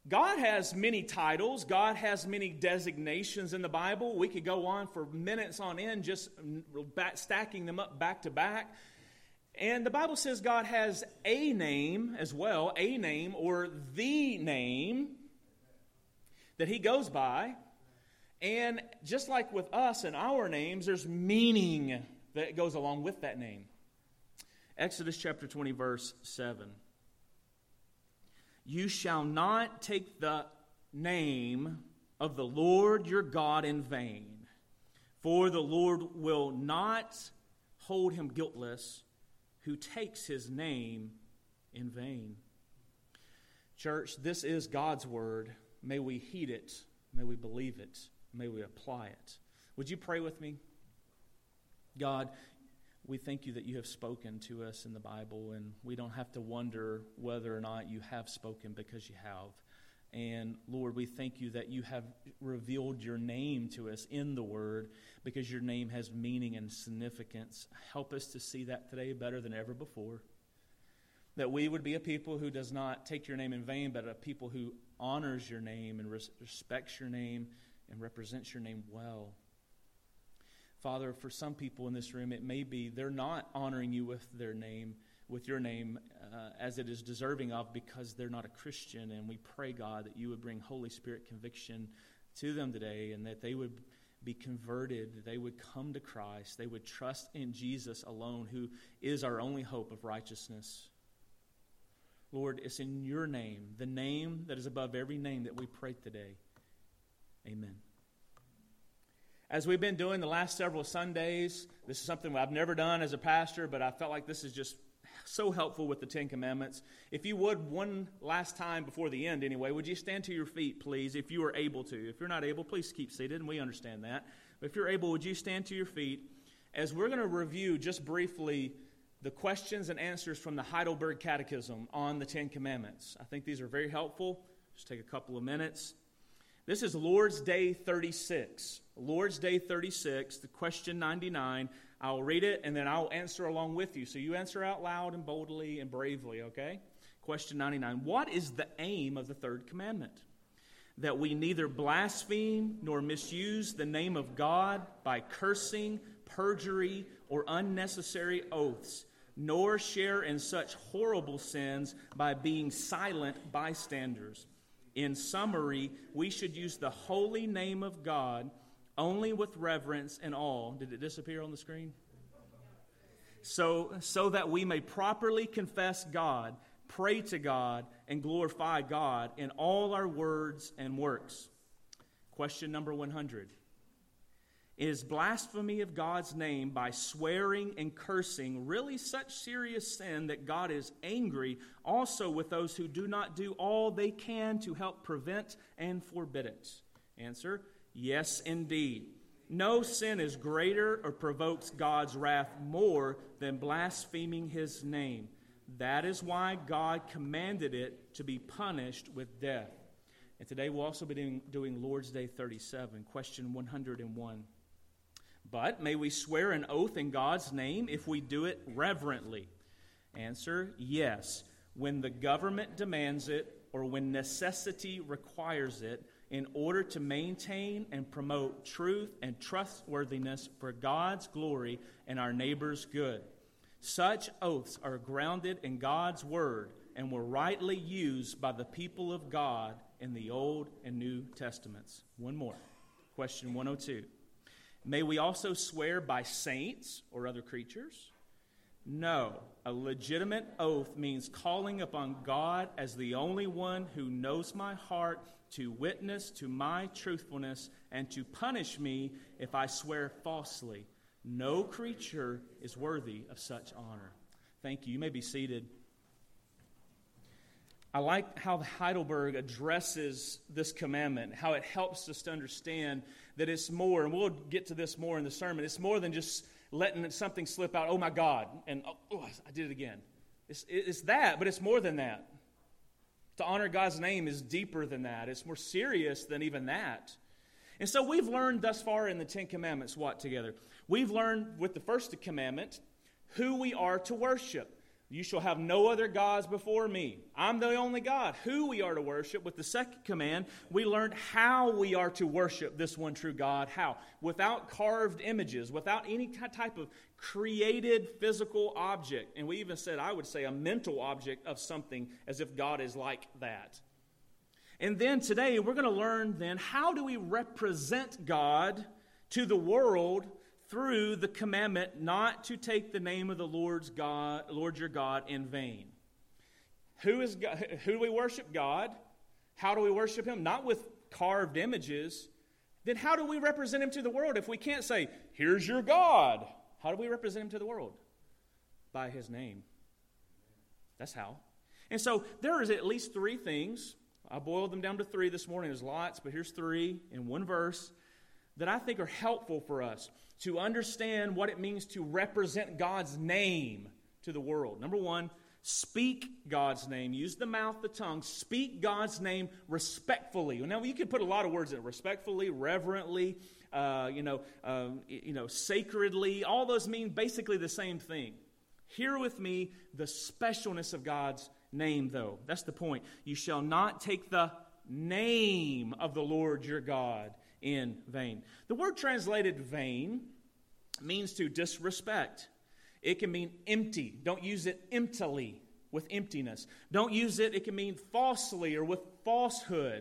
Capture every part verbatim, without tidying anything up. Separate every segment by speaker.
Speaker 1: God has many titles. God has many designations in the Bible. We could go on for minutes on end just back, stacking them up back to back. And the Bible says God has a name as well, a name or the name that he goes by. And just like with us and our names, there's meaning that goes along with that name. Exodus chapter twenty, verse seven. You shall not take the name of the Lord your God in vain, for the Lord will not hold him guiltless who takes his name in vain. Church, this is God's word. May we heed it. May we believe it. May we apply it. Would you pray with me? God, we thank you that you have spoken to us in the Bible, and we don't have to wonder whether or not you have spoken, because you have. And Lord, we thank you that you have revealed your name to us in the Word, because your name has meaning and significance. Help us to see that today better than ever before. That we would be a people who does not take your name in vain, but a people who honors your name and res- respects your name and represents your name well. Father, for some people in this room, it may be they're not honoring you with their name, with your name, uh, as it is deserving of, because they're not a Christian. And we pray, God, that you would bring Holy Spirit conviction to them today, and that they would be converted, they would come to Christ, they would trust in Jesus alone, who is our only hope of righteousness. Lord, it's in your name, the name that is above every name, that we pray today. Amen. As we've been doing the last several Sundays, this is something I've never done as a pastor, but I felt like this is just so helpful with the Ten Commandments. If you would, one last time before the end anyway, would you stand to your feet, please, if you are able to. If you're not able, please keep seated, and we understand that. But if you're able, would you stand to your feet as we're going to review just briefly the questions and answers from the Heidelberg Catechism on the Ten Commandments. I think these are very helpful. Just take a couple of minutes. This is Lord's Day thirty-six. Lord's Day thirty-six, the question ninety-nine. I'll read it, and then I'll answer along with you. So you answer out loud and boldly and bravely, okay? Question ninety-nine. What is the aim of the third commandment? That we neither blaspheme nor misuse the name of God by cursing, perjury, or unnecessary oaths, nor share in such horrible sins by being silent bystanders. In summary, we should use the holy name of God only with reverence and awe. Did it disappear on the screen? So, so that we may properly confess God, pray to God, and glorify God in all our words and works. Question number one hundred. Is blasphemy of God's name by swearing and cursing really such serious sin that God is angry also with those who do not do all they can to help prevent and forbid it? Answer, yes, indeed. No sin is greater or provokes God's wrath more than blaspheming his name. That is why God commanded it to be punished with death. And today we'll also be doing, doing Lord's Day thirty-seven, question one hundred one. But may we swear an oath in God's name if we do it reverently? Answer, yes, when the government demands it or when necessity requires it, in order to maintain and promote truth and trustworthiness for God's glory and our neighbor's good. Such oaths are grounded in God's word and were rightly used by the people of God in the Old and New Testaments. One more. Question one oh two. May we also swear by saints or other creatures? No. A legitimate oath means calling upon God as the only one who knows my heart to witness to my truthfulness and to punish me if I swear falsely. No creature is worthy of such honor. Thank you. You may be seated. I like how Heidelberg addresses this commandment, how it helps us to understand that it's more, and we'll get to this more in the sermon, it's more than just letting something slip out, oh my God, and oh, oh I did it again. It's, it's that, but it's more than that. To honor God's name is deeper than that. It's more serious than even that. And so we've learned thus far in the Ten Commandments what together? We've learned with the first commandment who we are to worship. You shall have no other gods before me. I'm the only God. Who we are to worship. With the second command, we learned how we are to worship this one true God. How? Without carved images, without any type of created physical object. And we even said, I would say, a mental object of something, as if God is like that. And then today, we're going to learn then, how do we represent God to the world through the commandment not to take the name of the Lord's God, Lord your God in vain. Who is God? Who do we worship? God. How do we worship Him? Not with carved images. Then how do we represent Him to the world if we can't say, here's your God? How do we represent Him to the world? By His name. That's how. And so there is at least three things. I boiled them down to three this morning. There's lots, but here's three in one verse that I think are helpful for us to understand what it means to represent God's name to the world. Number one, speak God's name. Use the mouth, the tongue. Speak God's name respectfully. Now, you could put a lot of words in it. Respectfully, reverently, uh, you know, uh, you know, sacredly. All those mean basically the same thing. Hear with me the specialness of God's name, though. That's the point. You shall not take the name of the Lord your God in vain. The word translated vain means to disrespect. It can mean empty. Don't use it emptily, with emptiness. Don't use it, it can mean falsely or with falsehood.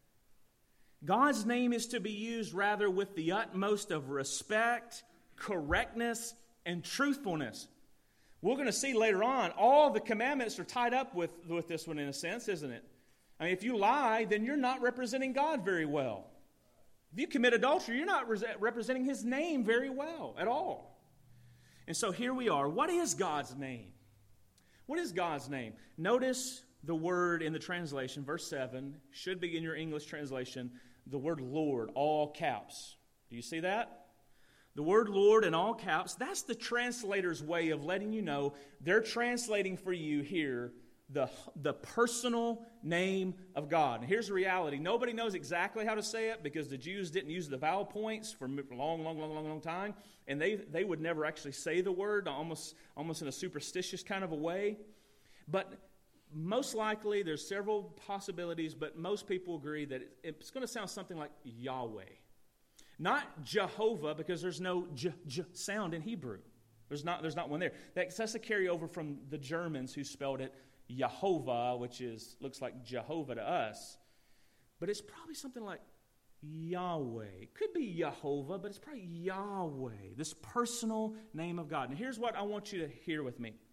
Speaker 1: God's name is to be used rather with the utmost of respect, correctness, and truthfulness. We're going to see later on, all the commandments are tied up with, with this one in a sense, isn't it? I mean, if you lie, then you're not representing God very well. If you commit adultery, you're not re- representing His name very well at all. And so here we are. What is God's name? What is God's name? Notice the word in the translation, verse seven, should be in your English translation, the word Lord, all caps. Do you see that? The word Lord in all caps, that's the translator's way of letting you know they're translating for you here the, the personal name of God. And here's the reality. Nobody knows exactly how to say it because the Jews didn't use the vowel points for a long, long, long, long, long time. And they, they would never actually say the word, almost, almost in a superstitious kind of a way. But most likely, there's several possibilities, but most people agree that it, it's going to sound something like Yahweh. Not Jehovah, because there's no j, j sound in Hebrew. There's not, there's not one there. That's, that's a carryover from the Germans who spelled it Yehovah, which is looks like Jehovah to us. But it's probably something like Yahweh. It could be Yehovah, but it's probably Yahweh, this personal name of God. And here's what I want you to hear with me.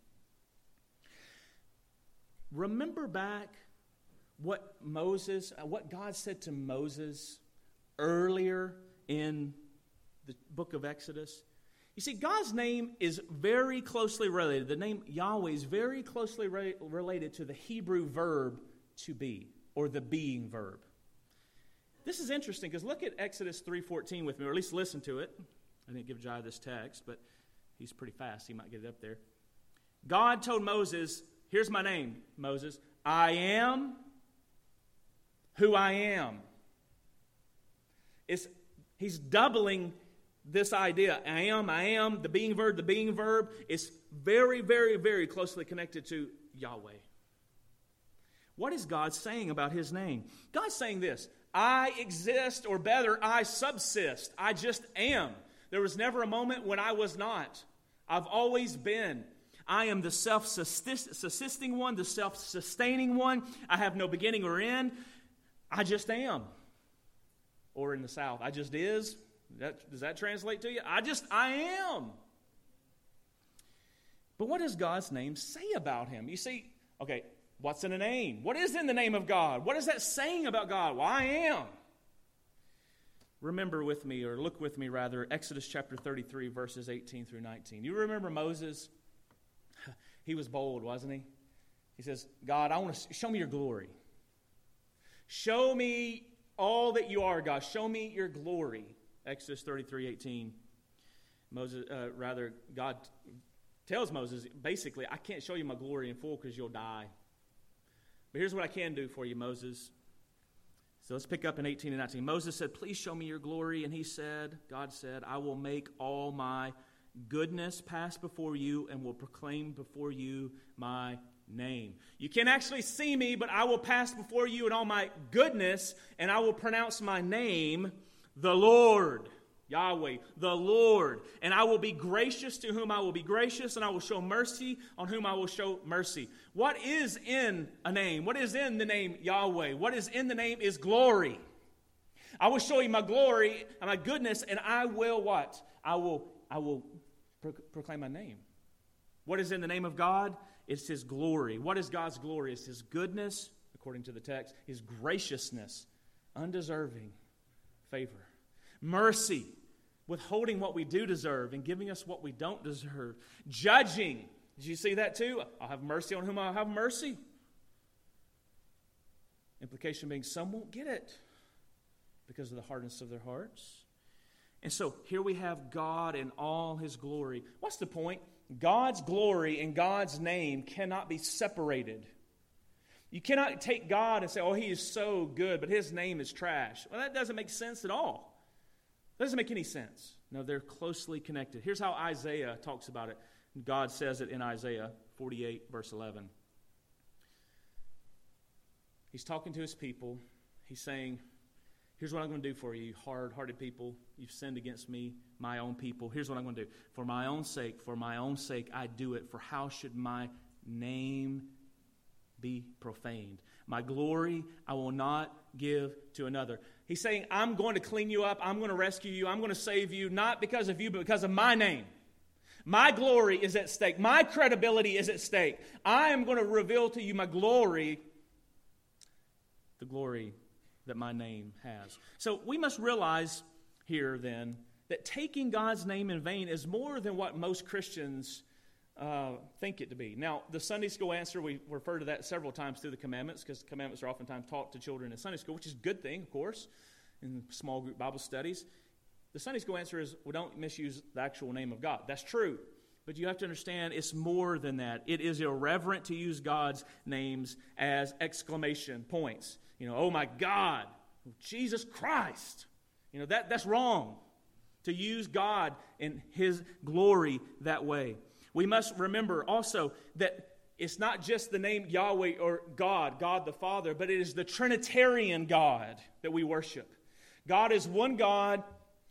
Speaker 1: Remember back what Moses, what God said to Moses earlier in the book of Exodus? You see, God's name is very closely related. The name Yahweh is very closely re- related to the Hebrew verb to be, or the being verb. This is interesting because look at Exodus three fourteen with me, or at least listen to it. I didn't give Jai this text, but he's pretty fast. He might get it up there. God told Moses, here's my name, Moses. I am who I am. It's, he's doubling this idea. I am, I am, the being verb, the being verb is very, very, very closely connected to Yahweh. What is God saying about His name? God's saying this: I exist, or better, I subsist. I just am. There was never a moment when I was not. I've always been. I am the self-subsisting one, the self-sustaining one. I have no beginning or end. I just am. Or in the South, I just is. That, does that translate to you? I just, I am. But what does God's name say about Him? You see, okay, what's in a name? What is in the name of God? What is that saying about God? Well, I am. Remember with me, or look with me rather, Exodus chapter thirty-three, verses eighteen through nineteen. You remember Moses? He was bold, wasn't he? He says, God, I want to show me your glory. Show me all that you are, God. Show me your glory. Exodus thirty-three eighteen. Moses, uh, rather, God tells Moses, basically, I can't show you my glory in full because you'll die. But here's what I can do for you, Moses. So let's pick up in eighteen and nineteen. Moses said, please show me your glory. And he said, God said, I will make all my goodness pass before you and will proclaim before you my name. You can't actually see me, but I will pass before you in all my goodness, and I will pronounce my name, the Lord, Yahweh, the Lord. And I will be gracious to whom I will be gracious, and I will show mercy on whom I will show mercy. What is in a name? What is in the name Yahweh? What is in the name is glory. I will show you my glory and my goodness, and I will what? I will, I will pro- proclaim my name. What is in the name of God? It's His glory. What is God's glory? It's His goodness, according to the text, His graciousness, undeserving favor, mercy, withholding what we do deserve and giving us what we don't deserve, judging. Did you see that too? I'll have mercy on whom I'll have mercy. Implication being some won't get it because of the hardness of their hearts. And so here we have God in all His glory. What's the point? God's glory and God's name cannot be separated. You cannot take God and say, oh, He is so good, but His name is trash. Well, that doesn't make sense at all. That doesn't make any sense. No, they're closely connected. Here's how Isaiah talks about it. God says it in Isaiah forty-eight, verse eleven. He's talking to His people. He's saying, here's what I'm going to do for you, you hard-hearted people. You've sinned against me, my own people. Here's what I'm going to do. For my own sake, for my own sake, I do it. For how should my name be profaned? My glory I will not give to another. He's saying, I'm going to clean you up. I'm going to rescue you. I'm going to save you, not because of you, but because of my name. My glory is at stake. My credibility is at stake. I am going to reveal to you my glory, the glory that my name has. So we must realize here then that taking God's name in vain is more than what most Christians uh, think it to be. Now, the Sunday school answer, we refer to that several times through the commandments, because the commandments are oftentimes taught to children in Sunday school, which is a good thing, of course, in small group Bible studies. The Sunday school answer is, we don't misuse the actual name of God. That's true. But you have to understand it's more than that. It is irreverent to use God's names as exclamation points. You know, oh my God, Jesus Christ. You know, that, that's wrong to use God in His glory that way. We must remember also that it's not just the name Yahweh or God, God the Father, but it is the Trinitarian God that we worship. God is one God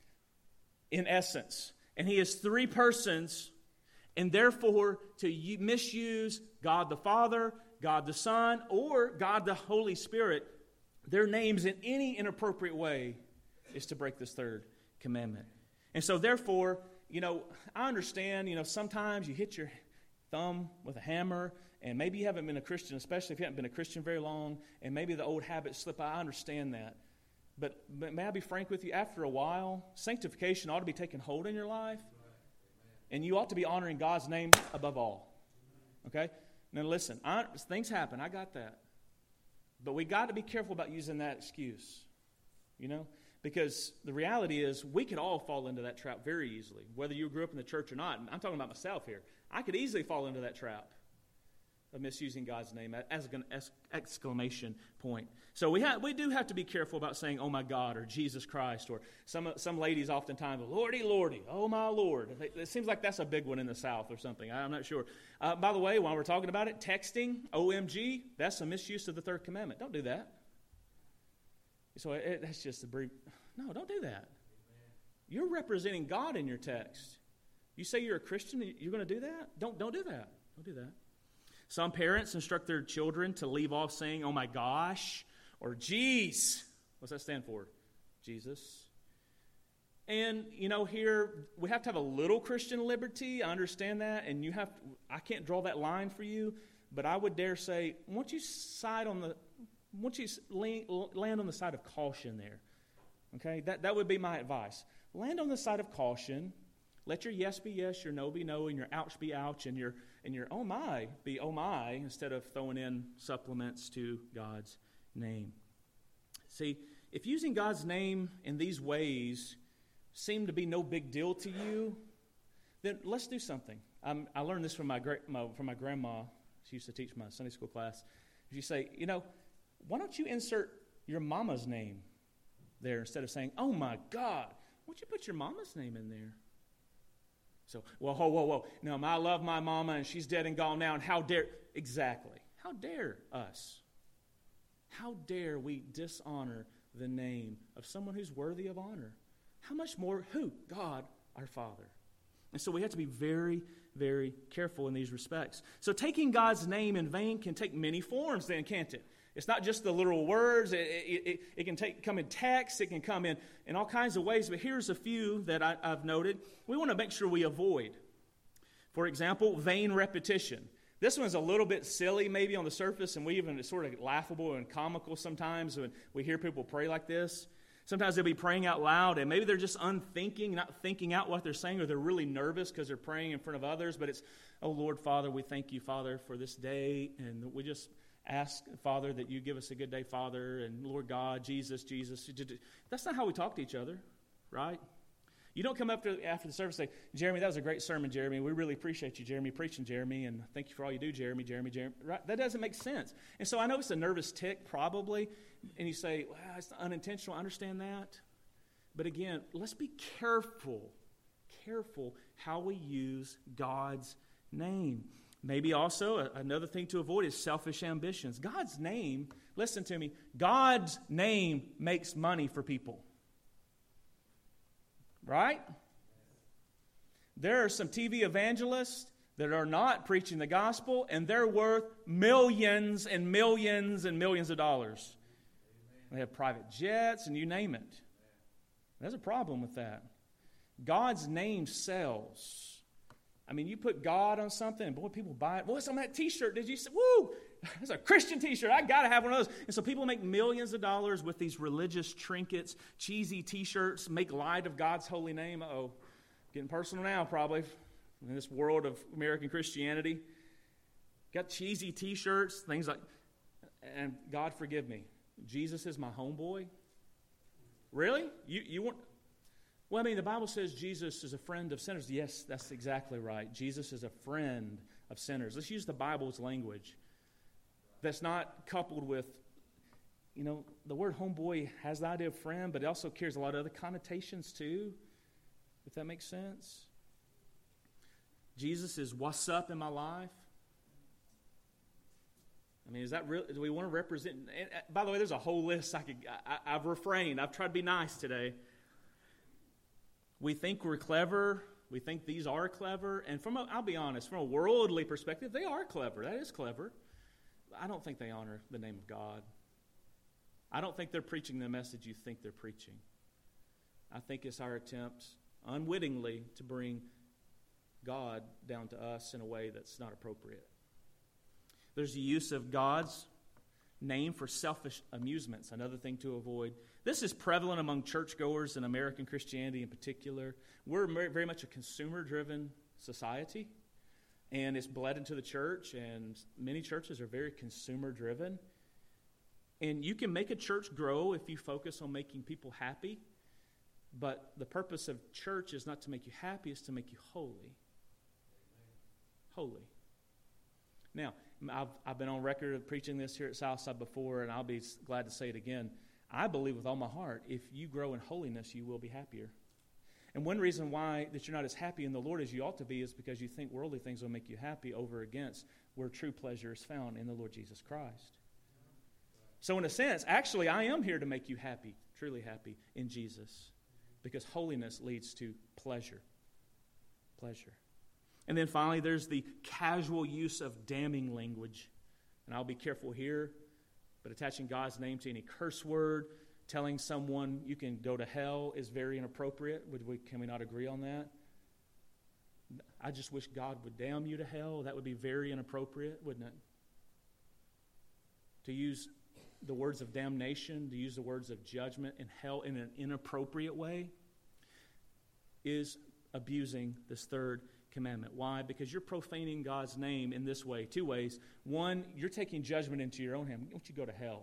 Speaker 1: in essence, and He is three persons, and therefore to misuse God the Father, God the Son, or God the Holy Spirit, their names in any inappropriate way is to break this third commandment. And so therefore, you know, I understand, you know, sometimes you hit your thumb with a hammer, and maybe you haven't been a Christian, especially if you haven't been a Christian very long, and maybe the old habits slip out. I understand that. But, but may I be frank with you, after a while, sanctification ought to be taking hold in your life, and you ought to be honoring God's name above all. Okay? Now listen, I, things happen. I got that. But we got to be careful about using that excuse, you know? Because the reality is we could all fall into that trap very easily, whether you grew up in the church or not. And I'm talking about myself here. I could easily fall into that trap of misusing God's name as an exclamation point. So we have, we do have to be careful about saying, oh my God, or Jesus Christ, or some some ladies oftentimes, Lordy, Lordy, oh my Lord. It seems like that's a big one in the South or something. I'm not sure. Uh, by the way, while we're talking about it, texting, O M G, that's a misuse of the third commandment. Don't do that. So it, that's just a brief. No, don't do that. Amen. You're representing God in your text. You say you're a Christian, you're going to do that? Don't don't do that. Don't do that. Some parents instruct their children to leave off saying, oh my gosh, or geez. What's that stand for? Jesus. And, you know, here we have to have a little Christian liberty. I understand that. And you have, to, I can't draw that line for you. But I would dare say, once you side on the, once you land on the side of caution there, okay, that, that would be my advice. Land on the side of caution. Let your yes be yes, your no be no, and your ouch be ouch, and your and your oh my be oh my, instead of throwing in supplements to God's name. See, if using God's name in these ways seem to be no big deal to you, then let's do something. Um, I learned this from my, my from my grandma. She used to teach my Sunday school class. She say, you know, why don't you insert your mama's name there instead of saying, oh my God, why don't you put your mama's name in there? So, well, whoa, whoa, whoa. No, I love my mama, and she's dead and gone now, and how dare... Exactly. How dare us? How dare we dishonor the name of someone who's worthy of honor? How much more? Who? God, our Father. And so we have to be very, very careful in these respects. So taking God's name in vain can take many forms then, can't it? It's not just the literal words. It, it, it, it can take, come in text. It can come in, in all kinds of ways. But here's a few that I, I've noted. We want to make sure we avoid. For example, vain repetition. This one's a little bit silly maybe on the surface, and we even, it's sort of laughable and comical sometimes when we hear people pray like this. Sometimes they'll be praying out loud, and maybe they're just unthinking, not thinking out what they're saying, or they're really nervous because they're praying in front of others. But it's, oh, Lord, Father, we thank you, Father, for this day, and we just ask, Father, that you give us a good day, Father, and Lord God, Jesus, Jesus. That's not how we talk to each other, right? You don't come up to, after the service and say, Jeremy, that was a great sermon, Jeremy. We really appreciate you, Jeremy, preaching, Jeremy, and thank you for all you do, Jeremy, Jeremy, Jeremy. Right? That doesn't make sense. And so I know it's a nervous tick, probably, and you say, well, it's unintentional. I understand that. But again, let's be careful, careful how we use God's name. Maybe also another thing to avoid is selfish ambitions. God's name, listen to me, God's name makes money for people. Right? There are some T V evangelists that are not preaching the gospel, and they're worth millions and millions and millions of dollars. They have private jets, and you name it. There's a problem with that. God's name sells. I mean, you put God on something, and boy, people buy it. What's on that T-shirt? Did you say, woo, that's a Christian T-shirt. I got to have one of those. And so people make millions of dollars with these religious trinkets, cheesy T-shirts, make light of God's holy name. Uh-oh, getting personal now probably in this world of American Christianity. Got cheesy T-shirts, things like, and God forgive me, Jesus is my homeboy? Really? You you want... Well, I mean, the Bible says Jesus is a friend of sinners. Yes, that's exactly right. Jesus is a friend of sinners. Let's use the Bible's language. That's not coupled with, you know, the word homeboy has the idea of friend, but it also carries a lot of other connotations too, if that makes sense. Jesus is what's up in my life. I mean, is that real? Do we want to represent? And, by the way, there's a whole list. I could. I, I've refrained. I've tried to be nice today. We think we're clever. We think these are clever. And from a, I'll be honest, from a worldly perspective, they are clever. That is clever. I don't think they honor the name of God. I don't think they're preaching the message you think they're preaching. I think it's our attempt, unwittingly, to bring God down to us in a way that's not appropriate. There's the use of God's name for selfish amusements, another thing to avoid. This is prevalent among churchgoers in American Christianity in particular. We're very much a consumer-driven society, and it's bled into the church, and many churches are very consumer-driven. And you can make a church grow if you focus on making people happy, but the purpose of church is not to make you happy, it's to make you holy. Holy. Now, I've, I've been on record of preaching this here at Southside before, and I'll be glad to say it again. I believe with all my heart, if you grow in holiness, you will be happier. And one reason why that you're not as happy in the Lord as you ought to be is because you think worldly things will make you happy over against where true pleasure is found in the Lord Jesus Christ. So in a sense, actually, I am here to make you happy, truly happy in Jesus, because holiness leads to pleasure. Pleasure. And then finally, there's the casual use of damning language. And I'll be careful here, but attaching God's name to any curse word, telling someone you can go to hell is very inappropriate. Would we, can we not agree on that? I just wish God would damn you to hell. That would be very inappropriate, wouldn't it? To use the words of damnation, to use the words of judgment and hell in an inappropriate way is abusing this third commandment. Why? Because you're profaning God's name in this way. Two ways. One, you're taking judgment into your own hand. Why don't you go to hell?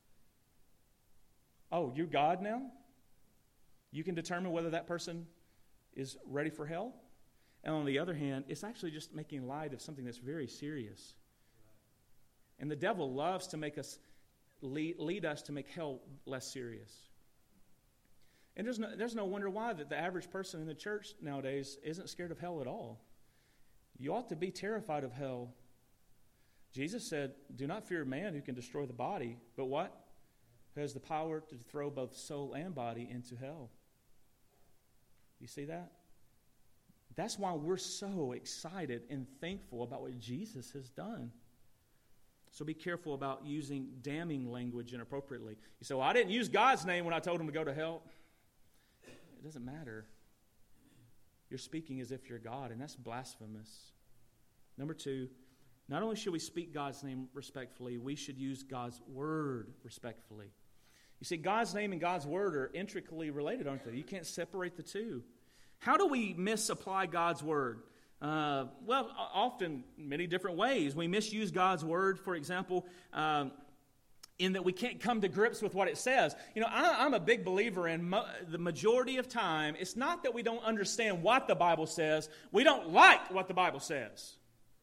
Speaker 1: Oh, you're God now? You can determine whether that person is ready for hell? And on the other hand, it's actually just making light of something that's very serious. And the devil loves to make us lead, lead us to make hell less serious. And there's no, there's no wonder why that the average person in the church nowadays isn't scared of hell at all. You ought to be terrified of hell. Jesus said, do not fear man who can destroy the body, but what? Who has the power to throw both soul and body into hell. You see that? That's why we're so excited and thankful about what Jesus has done. So be careful about using damning language inappropriately. You say, well, I didn't use God's name when I told him to go to hell. It doesn't matter. You're speaking as if you're God, and that's blasphemous. Number two, not only should we speak God's name respectfully, we should use God's word respectfully. You see, God's name and God's word are intricately related, aren't they? You can't separate the two. How do we misapply God's word? Uh, well, often many different ways. We misuse God's word, for example, um, in that we can't come to grips with what it says. You know, I, I'm a big believer in mo- the majority of time, it's not that we don't understand what the Bible says. We don't like what the Bible says.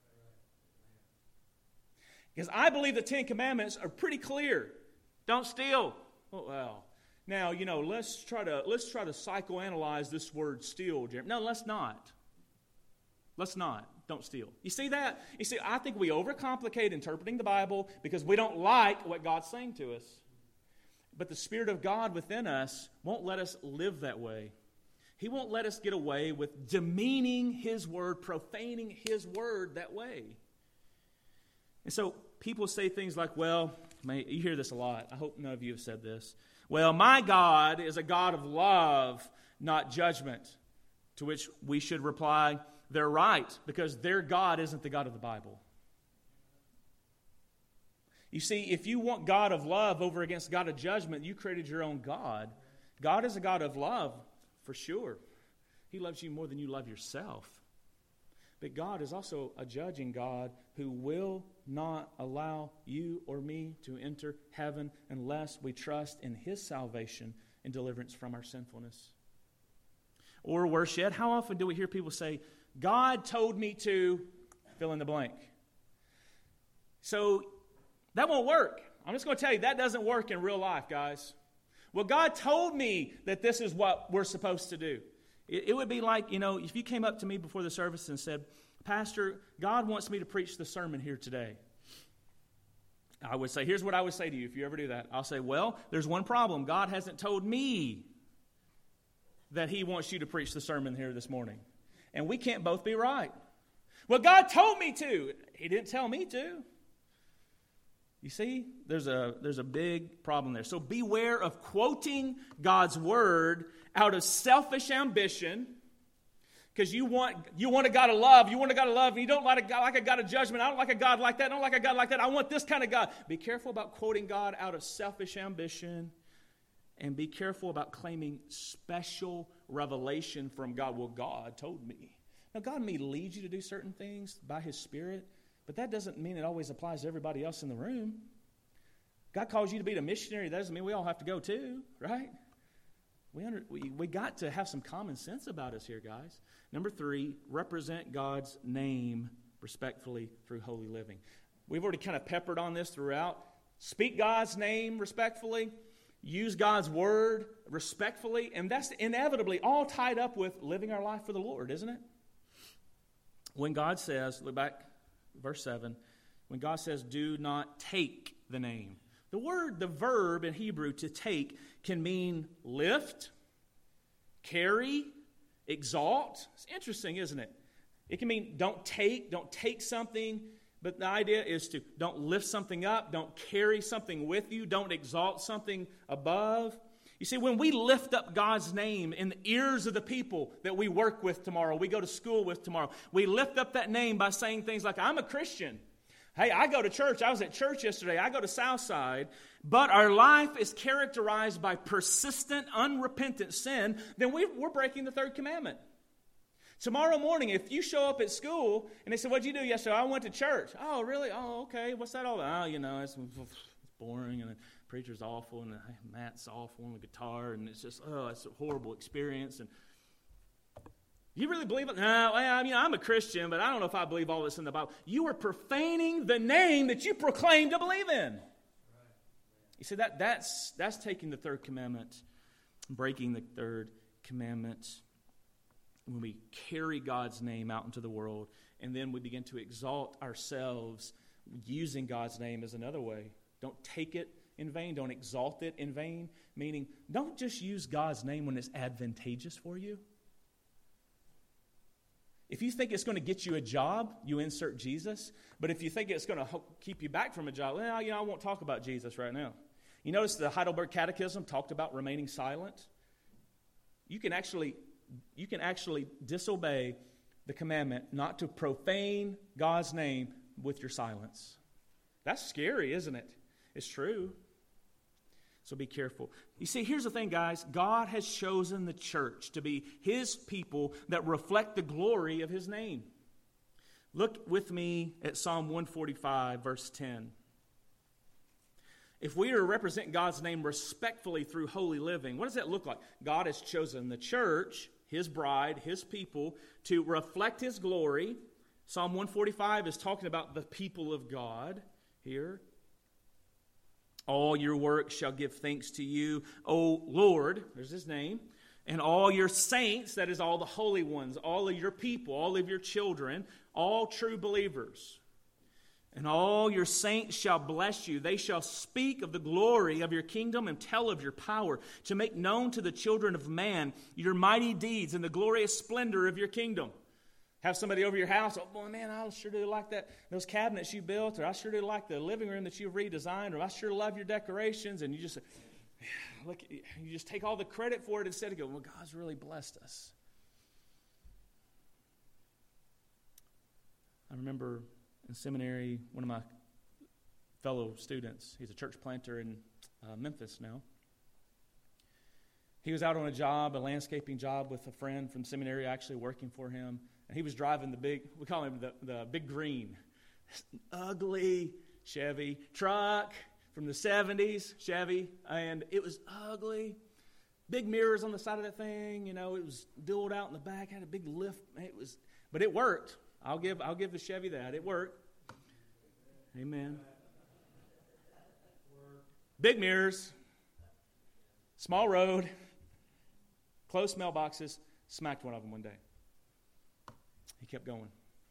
Speaker 1: Because I believe the Ten Commandments are pretty clear. Don't steal. Oh, well, now, you know, let's try to let's try to psychoanalyze this word steal, Jeremy. No, let's not. Let's not. Don't steal. You see that? You see, I think we overcomplicate interpreting the Bible because we don't like what God's saying to us. But the Spirit of God within us won't let us live that way. He won't let us get away with demeaning His word, profaning His word that way. And so people say things like, well, man, you hear this a lot. I hope none of you have said this. Well, my God is a God of love, not judgment. To which we should reply, they're right, because their God isn't the God of the Bible. You see, if you want God of love over against God of judgment, you created your own God. God is a God of love, for sure. He loves you more than you love yourself. But God is also a judging God who will not allow you or me to enter heaven unless we trust in His salvation and deliverance from our sinfulness. Or worse yet, how often do we hear people say, God told me to fill in the blank? So that won't work. I'm just going to tell you, that doesn't work in real life, guys. Well, God told me that this is what we're supposed to do. It would be like, you know, if you came up to me before the service and said, Pastor, God wants me to preach the sermon here today. I would say, here's what I would say to you if you ever do that. I'll say, well, there's one problem. God hasn't told me that He wants you to preach the sermon here this morning. And we can't both be right. Well, God told me to. He didn't tell me to. You see, there's a there's a big problem there. So beware of quoting God's word out of selfish ambition, because you want you want a God of love, you want a God of love, and you don't like a God like a God of judgment. I don't like a God like that. I don't like a God like that. I want this kind of God. Be careful about quoting God out of selfish ambition, and be careful about claiming special revelation from God. Well, God told me. Now, God may lead you to do certain things by His Spirit, but that doesn't mean it always applies to everybody else in the room. God calls you to be a missionary. That doesn't mean we all have to go too, right? We, under, we, we got to have some common sense about us here, guys. Number three, represent God's name respectfully through holy living. We've already kind of peppered on this throughout. Speak God's name respectfully. Use God's word respectfully. And that's inevitably all tied up with living our life for the Lord, isn't it? When God says, look back, verse seven, when God says, do not take the name. The word, the verb in Hebrew to take can mean lift, carry, exalt. It's interesting, isn't it? It can mean don't take, don't take something, but the idea is to don't lift something up, don't carry something with you, don't exalt something above. You see, when we lift up God's name in the ears of the people that we work with tomorrow, we go to school with tomorrow, we lift up that name by saying things like, I'm a Christian. Hey, I go to church. I was at church yesterday. I go to Southside. But our life is characterized by persistent, unrepentant sin, then we, we're breaking the third commandment. Tomorrow morning, if you show up at school and they say, what'd you do yesterday? I went to church. Oh, really? Oh, okay. What's that all about? Oh, you know, it's, it's boring and the preacher's awful and the, Matt's awful and the guitar and it's just, oh, it's a horrible experience. And you really believe it? No, I mean, I'm a Christian, but I don't know if I believe all this in the Bible. You are profaning the name that you proclaim to believe in. You see, that that's that's taking the third commandment breaking the third commandment, when we carry God's name out into the world, and then we begin to exalt ourselves using God's name as another way. Don't take it in vain. Don't exalt it in vain. Meaning, don't just use God's name when it's advantageous for you. If you think it's going to get you a job, you insert Jesus. But if you think it's going to keep you back from a job, well, you know, I won't talk about Jesus right now. You notice the Heidelberg Catechism talked about remaining silent. You can actually, you can actually disobey the commandment not to profane God's name with your silence. That's scary, isn't it? It's true. So be careful. You see, here's the thing, guys. God has chosen the church to be His people that reflect the glory of His name. Look with me at Psalm one forty-five, verse ten. If we are to represent God's name respectfully through holy living, what does that look like? God has chosen the church, His bride, His people, to reflect His glory. Psalm one forty-five is talking about the people of God here. All your works shall give thanks to you, O Lord, there's His name, and all your saints, that is all the holy ones, all of your people, all of your children, all true believers. And all your saints shall bless you. They shall speak of the glory of your kingdom and tell of your power, to make known to the children of man your mighty deeds and the glorious splendor of your kingdom. Have somebody over your house, oh, boy, man, I sure do like that, those cabinets you built, or I sure do like the living room that you've redesigned, or I sure love your decorations, and you just look, you just take all the credit for it instead of going, well, God's really blessed us. I remember in seminary, one of my fellow students, he's a church planter in uh, Memphis now. He was out on a job, a landscaping job with a friend from seminary actually working for him. And he was driving the big, we call him the, the big green, ugly Chevy truck from the seventies, Chevy. And it was ugly. Big mirrors on the side of that thing. You know, it was dualed out in the back, had a big lift. It was, but it worked. I'll give, I'll give the Chevy that. It worked. Amen. Big mirrors, small road, close mailboxes. Smacked one of them one day. He kept going.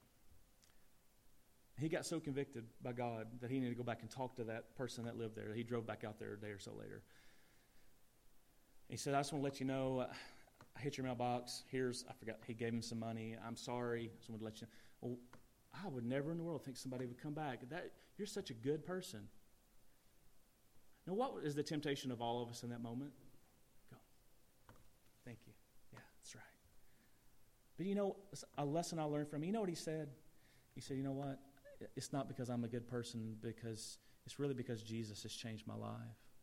Speaker 1: He got so convicted by God that he needed to go back and talk to that person that lived there. He drove back out there a day or so later. He said, I just want to let you know, uh, I hit your mailbox. Here's, I forgot, he gave him some money. I'm sorry. I just wanted to let you know. Well, I would never in the world think somebody would come back. That you're such a good person. Now, what is the temptation of all of us in that moment? Go. Thank you. Yeah, that's right. But you know, a lesson I learned from him, you know what he said? He said, you know what? It's not because I'm a good person, because it's really because Jesus has changed my life.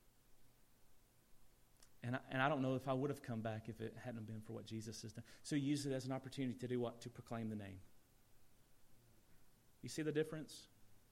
Speaker 1: And I, and I don't know if I would have come back if it hadn't been for what Jesus has done. So he used it as an opportunity to do what? To proclaim the name. You see the difference?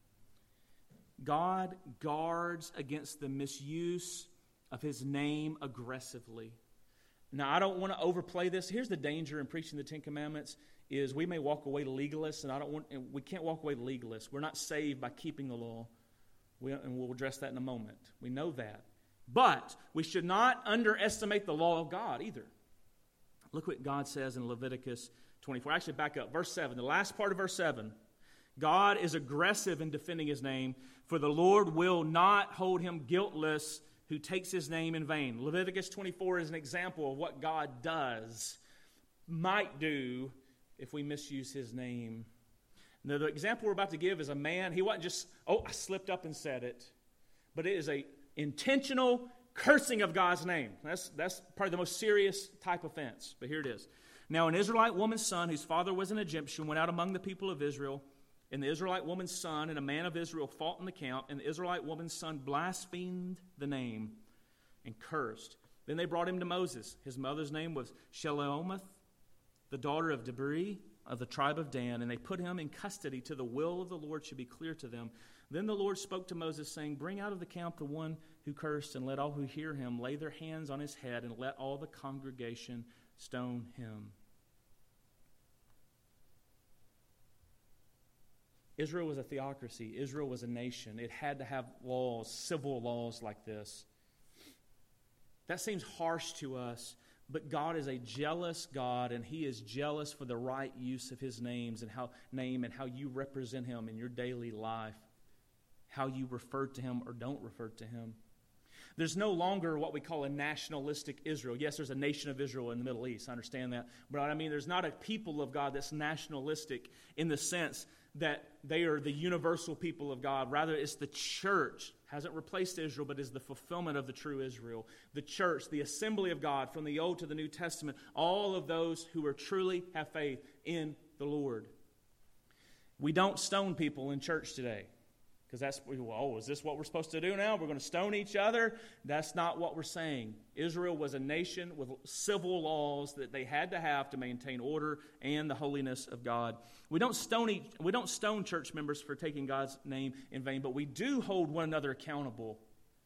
Speaker 1: God guards against the misuse of His name aggressively. Now, I don't want to overplay this. Here's the danger in preaching the Ten Commandments is we may walk away legalists, and I don't want. And we can't walk away legalists. We're not saved by keeping the law, we, and we'll address that in a moment. We know that. But we should not underestimate the law of God either. Look what God says in Leviticus twenty-four. Actually, back up. Verse seven, the last part of verse seven. God is aggressive in defending His name, for the Lord will not hold him guiltless who takes His name in vain. Leviticus twenty-four is an example of what God does, might do, if we misuse His name. Now, the example we're about to give is a man, he wasn't just, oh, I slipped up and said it, but it is a intentional cursing of God's name. That's, that's probably the most serious type offense, but here it is. Now, an Israelite woman's son, whose father was an Egyptian, went out among the people of Israel, and the Israelite woman's son and a man of Israel fought in the camp, and the Israelite woman's son blasphemed the name and cursed. Then they brought him to Moses. His mother's name was Shelomoth, the daughter of Debri of the tribe of Dan, and they put him in custody till the will of the Lord should be clear to them. Then the Lord spoke to Moses, saying, bring out of the camp the one who cursed, and let all who hear him lay their hands on his head, and let all the congregation stone him. Israel was a theocracy. Israel was a nation. It had to have laws, civil laws like this. That seems harsh to us, but God is a jealous God, and He is jealous for the right use of His names and how name and how you represent Him in your daily life, how you refer to Him or don't refer to Him. There's no longer what we call a nationalistic Israel. Yes, there's a nation of Israel in the Middle East. I understand that. But I mean, there's not a people of God that's nationalistic in the sense that they are the universal people of God. Rather, it's the church. Hasn't replaced Israel, but is the fulfillment of the true Israel. The church, the assembly of God, from the Old to the New Testament, all of those who are truly have faith in the Lord. We don't stone people in church today. Because that's, oh, is this what we're supposed to do now? We're going to stone each other? That's not what we're saying. Israel was a nation with civil laws that they had to have to maintain order and the holiness of God. We don't stone each, we don't stone church members for taking God's name in vain, but we do hold one another accountable.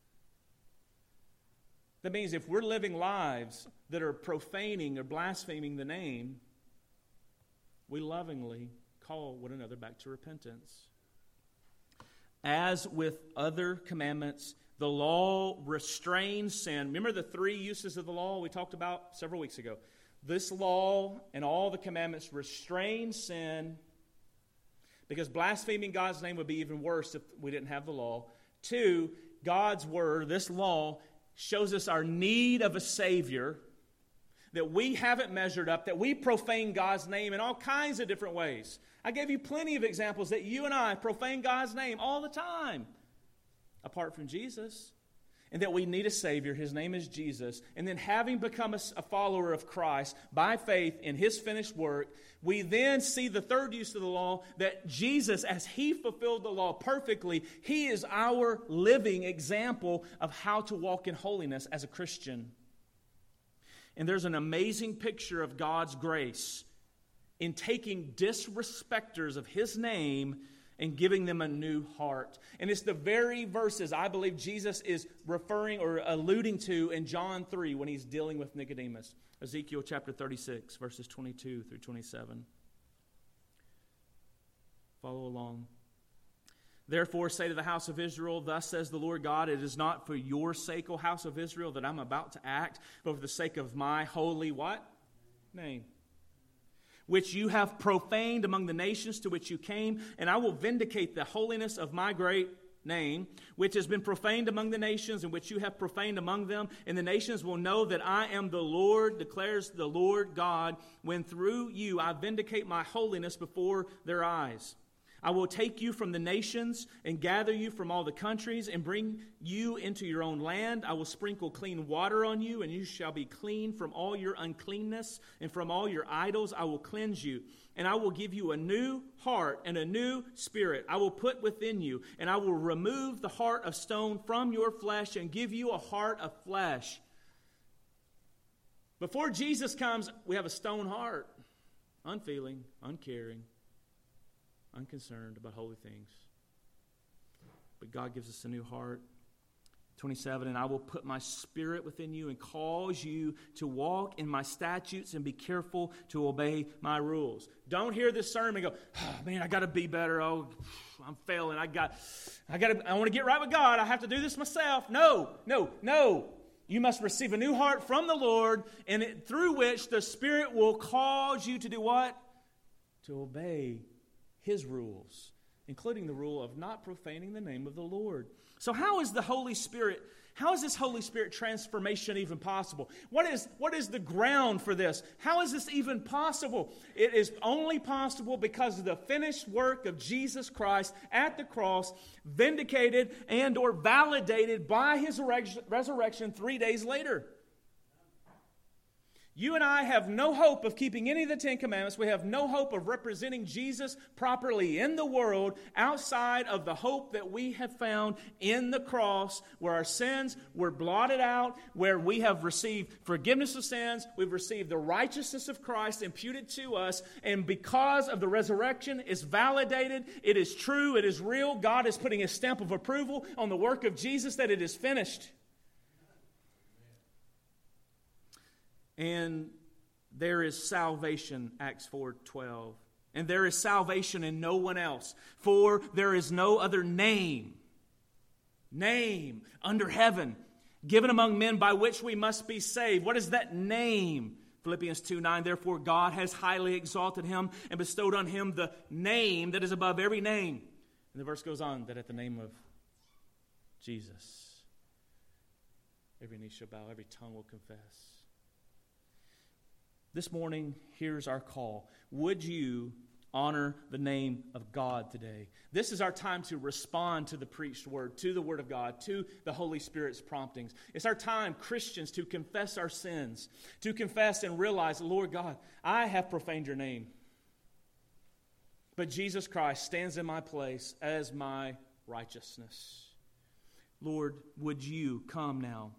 Speaker 1: That means if we're living lives that are profaning or blaspheming the name, we lovingly call one another back to repentance. As with other commandments, the law restrains sin. Remember the three uses of the law we talked about several weeks ago? This law and all the commandments restrain sin, because blaspheming God's name would be even worse if we didn't have the law. Two, God's word, this law, shows us our need of a Savior, that we haven't measured up, that we profane God's name in all kinds of different ways. I gave you plenty of examples that you and I profane God's name all the time, apart from Jesus. And that we need a Savior. His name is Jesus. And then having become a, a follower of Christ by faith in His finished work, we then see the third use of the law, that Jesus, as He fulfilled the law perfectly, He is our living example of how to walk in holiness as a Christian. And there's an amazing picture of God's grace in taking disrespecters of His name and giving them a new heart. And it's the very verses I believe Jesus is referring or alluding to in John three when He's dealing with Nicodemus. Ezekiel chapter thirty-six, verses twenty-two through twenty-seven. Follow along. Therefore say to the house of Israel, thus says the Lord God, it is not for your sake, O house of Israel, that I'm about to act, but for the sake of my holy what? Name. Which you have profaned among the nations to which you came, and I will vindicate the holiness of my great name, which has been profaned among the nations, and which you have profaned among them. And the nations will know that I am the Lord, declares the Lord God, when through you I vindicate my holiness before their eyes. I will take you from the nations and gather you from all the countries and bring you into your own land. I will sprinkle clean water on you, and you shall be clean from all your uncleanness, and from all your idols I will cleanse you. And I will give you a new heart and a new spirit I will put within you, and I will remove the heart of stone from your flesh and give you a heart of flesh. Before Jesus comes, we have a stone heart, unfeeling, uncaring, unconcerned about holy things. But God gives us a new heart. twenty-seven, and I will put my spirit within you and cause you to walk in my statutes and be careful to obey my rules. Don't hear this sermon and go, oh, man, I got to be better. Oh, I'm failing. I got, I got to, I want to get right with God. I have to do this myself. No, no, no. You must receive a new heart from the Lord, and it, through which the Spirit will cause you to do what? To obey His rules, including the rule of not profaning the name of the Lord. So how is the Holy Spirit, how is this Holy Spirit transformation even possible? What is, what is the ground for this? How is this even possible? It is only possible because of the finished work of Jesus Christ at the cross, vindicated and or validated by His resurrection three days later. You and I have no hope of keeping any of the Ten Commandments. We have no hope of representing Jesus properly in the world outside of the hope that we have found in the cross, where our sins were blotted out, where we have received forgiveness of sins, we've received the righteousness of Christ imputed to us, and because of the resurrection, it's validated, it is true, it is real. God is putting a stamp of approval on the work of Jesus that it is finished. And there is salvation, Acts four twelve. And there is salvation in no one else. For there is no other name, name under heaven given among men by which we must be saved. What is that name? Philippians two nine, therefore God has highly exalted him and bestowed on him the name that is above every name. And the verse goes on, that at the name of Jesus, every knee shall bow, every tongue will confess. This morning, here's our call. Would you honor the name of God today? This is our time to respond to the preached word, to the word of God, to the Holy Spirit's promptings. It's our time, Christians, to confess our sins, to confess and realize, Lord God, I have profaned your name. But Jesus Christ stands in my place as my righteousness. Lord, would you come now?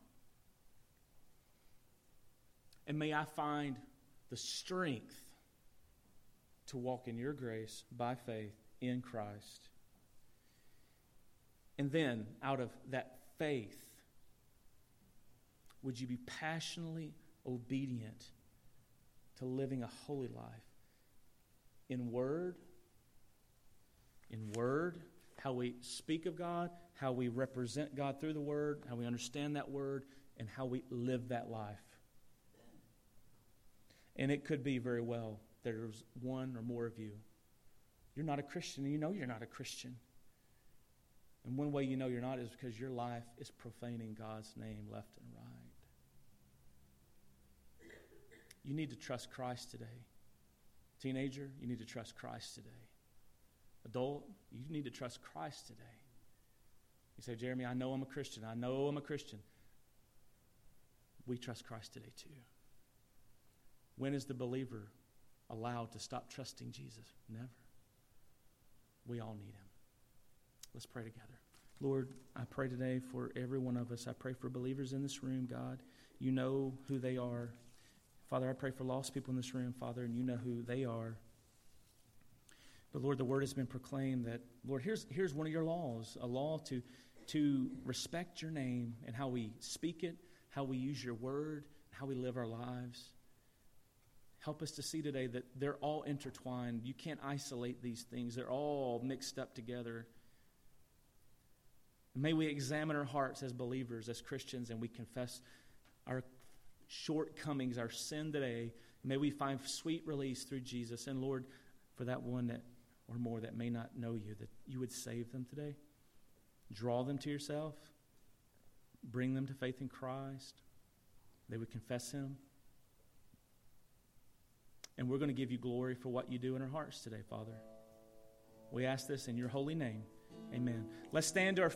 Speaker 1: And may I find the strength to walk in your grace by faith in Christ. And then, out of that faith, would you be passionately obedient to living a holy life in word, in word, how we speak of God, how we represent God through the word, how we understand that word, and how we live that life. And it could be very well that there's one or more of you. You're not a Christian, and you know you're not a Christian. And one way you know you're not is because your life is profaning God's name left and right. You need to trust Christ today. Teenager, you need to trust Christ today. Adult, you need to trust Christ today. You say, Jeremy, I know I'm a Christian. I know I'm a Christian. We trust Christ today too. When is the believer allowed to stop trusting Jesus? Never. We all need him. Let's pray together. Lord, I pray today for every one of us. I pray for believers in this room, God. You know who they are. Father, I pray for lost people in this room, Father, and you know who they are. But Lord, the word has been proclaimed that, Lord, here's here's one of your laws, a law to, to respect your name and how we speak it, how we use your word, how we live our lives. Help us to see today that they're all intertwined. You can't isolate these things. They're all mixed up together. May we examine our hearts as believers, as Christians, and we confess our shortcomings, our sin today. May we find sweet release through Jesus. And Lord, for that one that or more that may not know you, that you would save them today. Draw them to yourself. Bring them to faith in Christ. They would confess him. And we're going to give you glory for what you do in our hearts today, Father. We ask this in your holy name. Amen. Let's stand to our